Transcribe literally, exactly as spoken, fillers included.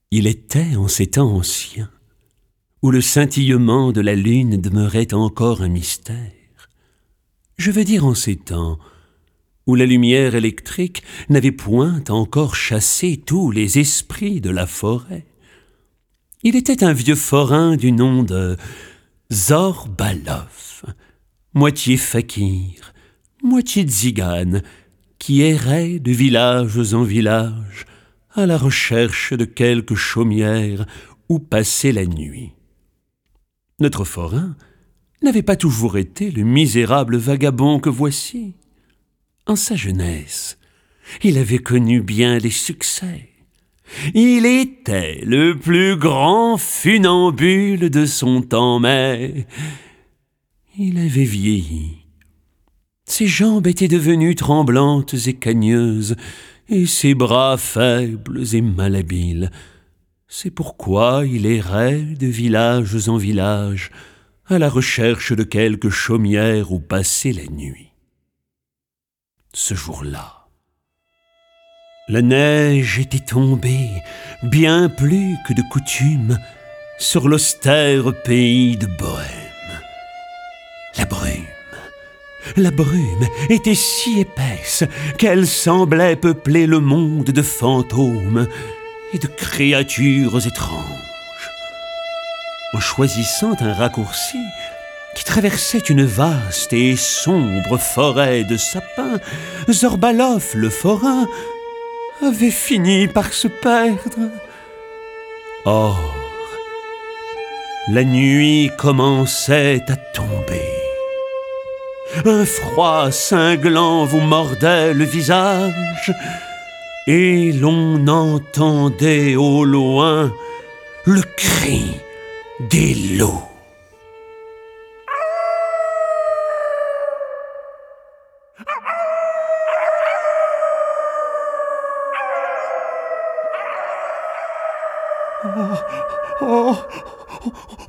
Il était en ces temps anciens, où le scintillement de la lune demeurait encore un mystère. Je veux dire en ces temps où la lumière électrique n'avait point encore chassé tous les esprits de la forêt. Il était un vieux forain du nom de Zorbalov, moitié fakir, moitié tzigane, qui errait de village en village à la recherche de quelque chaumière où passer la nuit. Notre forain n'avait pas toujours été le misérable vagabond que voici. En sa jeunesse, il avait connu bien des succès. Il était le plus grand funambule de son temps, mais il avait vieilli. Ses jambes étaient devenues tremblantes et cagneuses, et ses bras faibles et malhabiles. C'est pourquoi il errait de village en village, à la recherche de quelque chaumière où passer la nuit. Ce jour-là, la neige était tombée, bien plus que de coutume, sur l'austère pays de Bohême. La brume, la brume était si épaisse qu'elle semblait peupler le monde de fantômes et de créatures étranges. En choisissant un raccourci qui traversait une vaste et sombre forêt de sapins, Zorbalov le forain avait fini par se perdre. Or, la nuit commençait à tomber. Un froid cinglant vous mordait le visage, et l'on entendait au loin le cri des loups. Oh, oh,